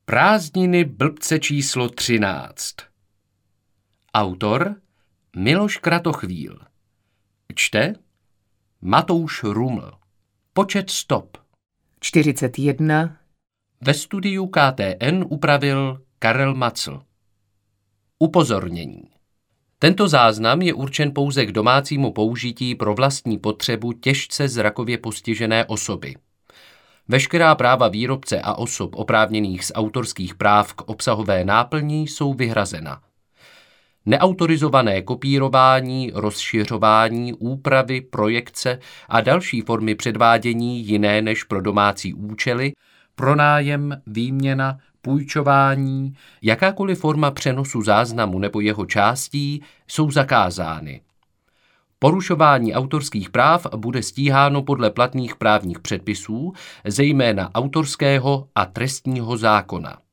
Prázdniny blbce číslo 13. Autor Miloš Kratochvíl. Čte Matouš Ruml. Počet stop 41. Ve studiu KTN upravil Karel Macl. Upozornění. Tento záznam je určen pouze k domácímu použití pro vlastní potřebu těžce zrakově postižené osoby. Veškerá práva výrobce a osob oprávněných z autorských práv k obsahové náplni jsou vyhrazena. Neautorizované kopírování, rozšiřování, úpravy, projekce a další formy předvádění jiné než pro domácí účely, pronájem, výměna, půjčování, jakákoliv forma přenosu záznamu nebo jeho částí jsou zakázány. Porušování autorských práv bude stíháno podle platných právních předpisů, zejména autorského a trestního zákona.